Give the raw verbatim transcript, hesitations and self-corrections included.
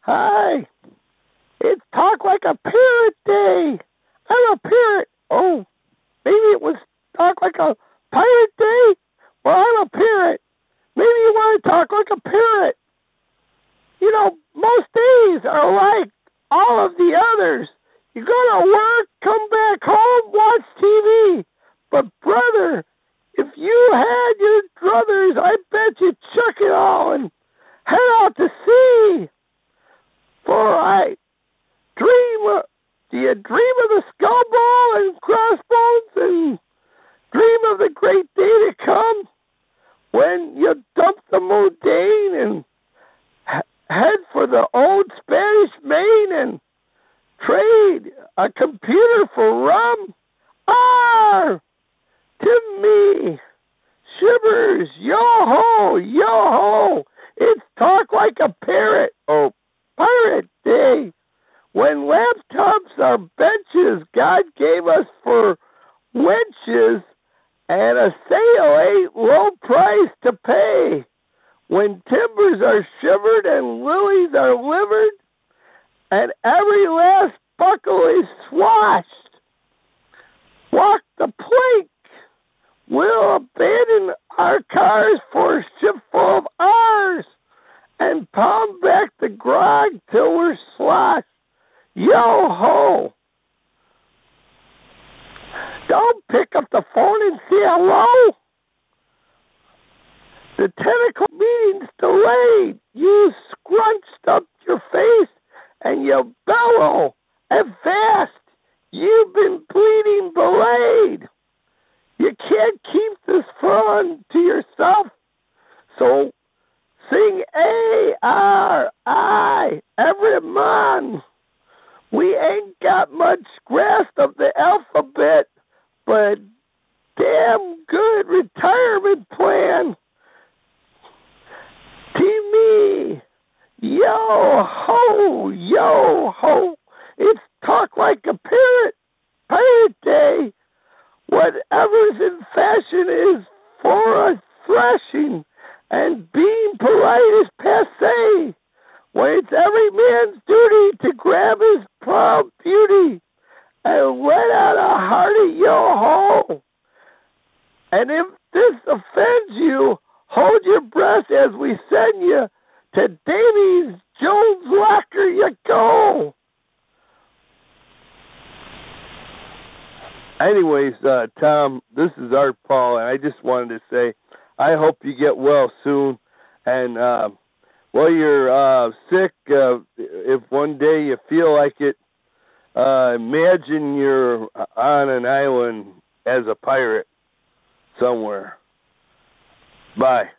Hi. It's Talk Like a Pirate Day. I'm a pirate. Oh, maybe it was Talk Like a Pirate Day? Well, I'm a pirate. Maybe you want to talk like a pirate. You know, most days are like all of the others. You go to work, come back home, watch T V. But, brother, if you had your druthers, I bet you'd chuck it all and head out to sea. For I dream, of, do you dream of the skull ball and crossbones and dream of the great day to come when you dump the Modane and head for the old Spanish Main and trade a computer for rum? Ah, to me, shivers, yo-ho, yo-ho, it's Talk Like a Parrot, oh, Pirate Day. When laptops are benches God gave us for wenches, and a sale ain't low price to pay. When timbers are shivered and lilies are livered, and every last buckle is swashed, walk the plank. We'll abandon our cars for a ship full of ours, and pound back the grog till we're sloshed. Yo-ho! Don't pick up the phone and say hello. The technical meeting's delayed. You scrunched up your face and you bellow. At fast, you've been bleeding belayed. You can't keep this fun to yourself. So sing A R I every month. We ain't got much grasp of the alphabet, but damn good retirement plan. To me, yo-ho, yo-ho, it's Talk Like a Pirate, Pirate Day. Whatever's in fashion is for a thrashing, and being polite is passé. When it's every man's duty to grab his proud beauty and let out a hearty yo-ho. And if this offends you, hold your breath as we send you to Davy's Jones locker you go. Anyways, uh, Tom, this is Art Paul, and I just wanted to say I hope you get well soon. And uh, while you're uh, sick, uh, if one day you feel like it, uh, imagine you're on an island as a pirate somewhere. Bye.